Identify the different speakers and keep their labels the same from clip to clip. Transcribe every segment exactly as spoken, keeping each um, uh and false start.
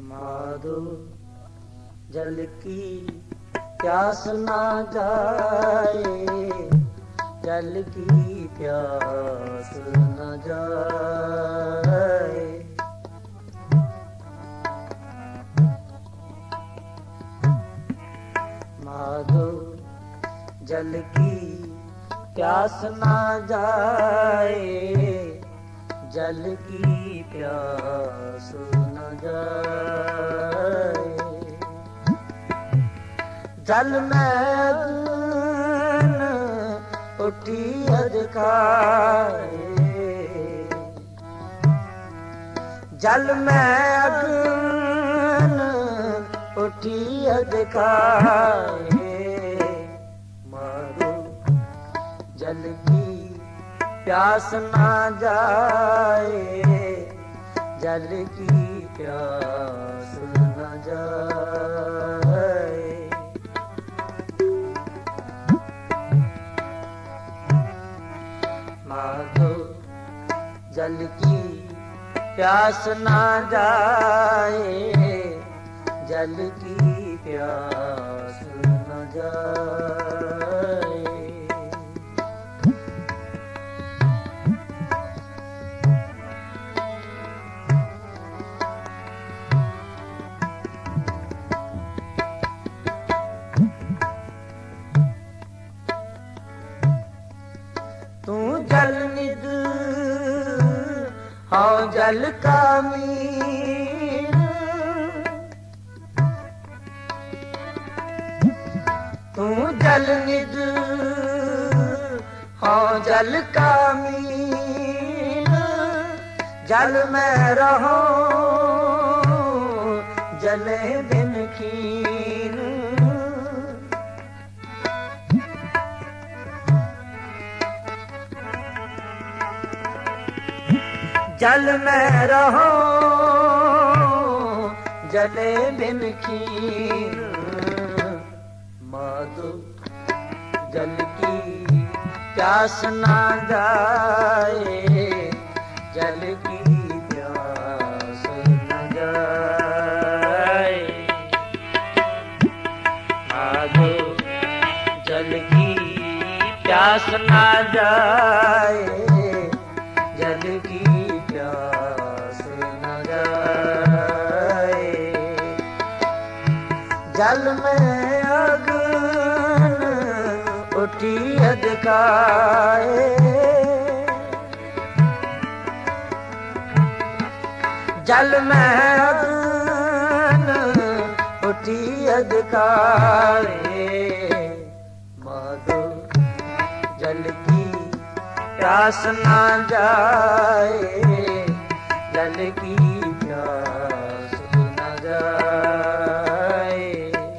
Speaker 1: माधो जल की प्यास ना जाए, जल की प्यास न जाए। माधो जल की प्यास ना जाए, जल की प्यास न जाए। जल में अगन उठी अधिकारे, जल में अगन उठी अधिकारे। मारो जल की प्यास ना जाए, जल की प्यास न जाए। माधो जल की प्यास ना जाए, जल की प्यास न जाए। तू जल निध हाँ जल का मीर, तू जल निध हाँ जल का मीर। जल में रहो जले दिन खीर। जल में रहो जले बिन खीर। माधो जल की प्यास ना जाए, जल की प्यास न जाए। माधो जल की प्यास ना जाए, जल की प्यास न जाए। जल में अगन उठी अधिकारे, जल में अगन उठी अधिकारे। माधो जल की प्यास ना जाए, जल की प्यास न जाए।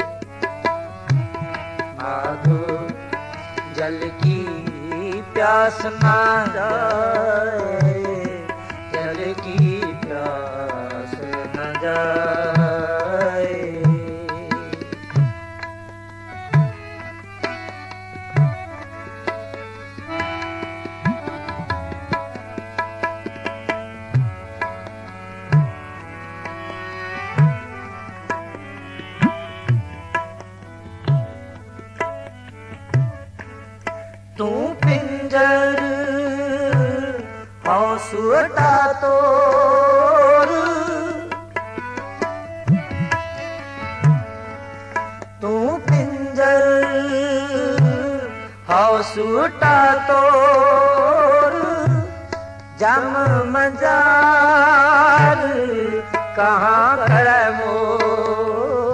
Speaker 1: माधो जल की प्यास ना जाए, जल की प्यास न जाए। तू पिंजर हाँ सुअटा तोर, तू पिंजर हाँ सुअटा तोर। जम मजार कहाँ करे मोर।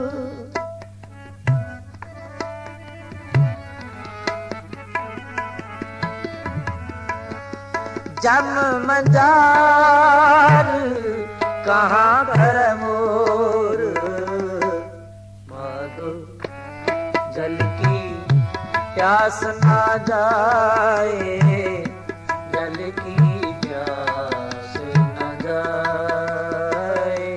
Speaker 1: जम मजार कहाँ घर मोर। माधो जल की प्यास ना जाए, जल की प्यास न जाए।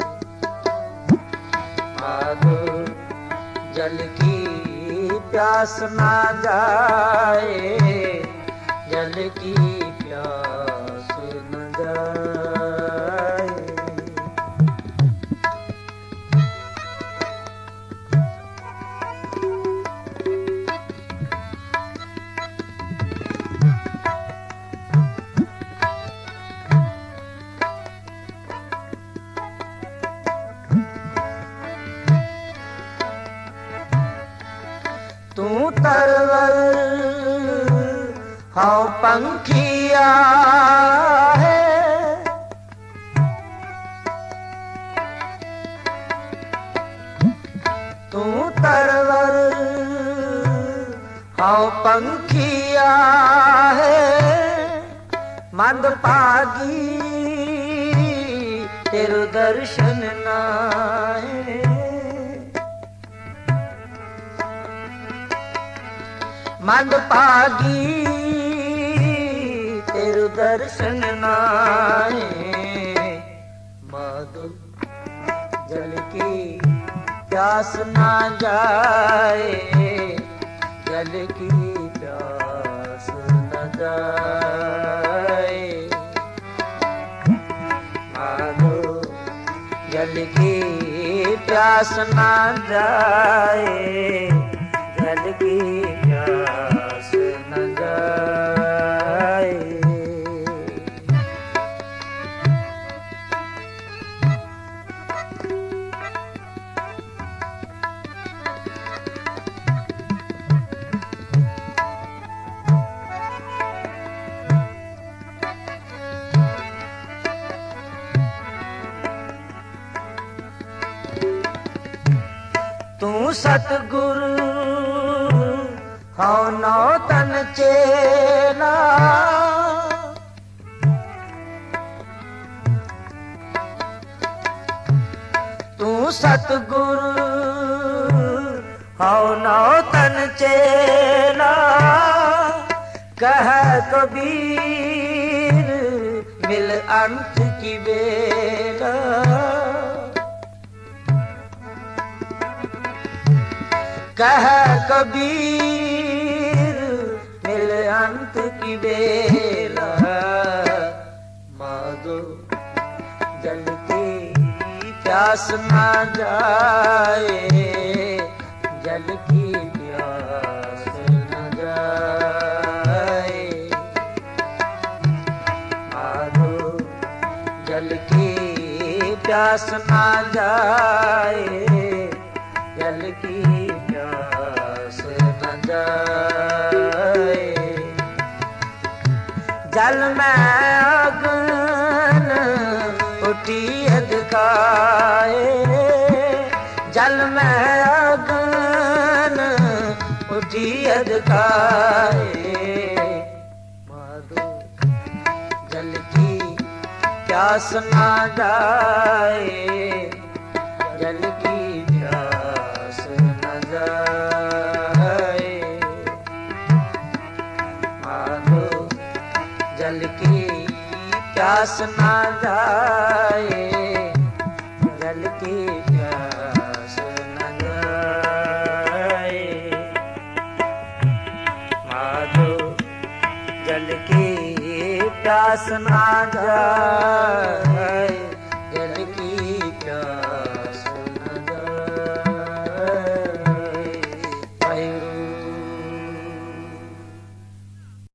Speaker 1: माधो जल की प्यास ना जाए, जल की प्यास न जाए। पंखिया है तू तरवर हाँ पंखिया है मंदभागी तेरो दर्शन नाए मंदभागी तेरो दर्शन नाए माधो जल की प्यास ना जाए जल की प्यास न जाए माधो जल की प्यास ना जाए जल की प्यास न जाए तू सतगुरु हाँ नौ तन चेला तू सतगुरु हाँ नौ तन चेला कह कबीर मिल अंत की बेला कह कबीर मिल अंत की बेला माधो जल की प्यास ना जाए जल की प्यास न जाए माधो जल की प्यास ना जाए जल की जल में अगन उठी दिखाए जल में अगन उठी दिखाए माधो जल की प्यास ना जाए जल की प्यास न जाए माधो जल की प्यास ना जाए जल की प्यास न जाए माधो जल की प्यास ना जाए जल की प्यास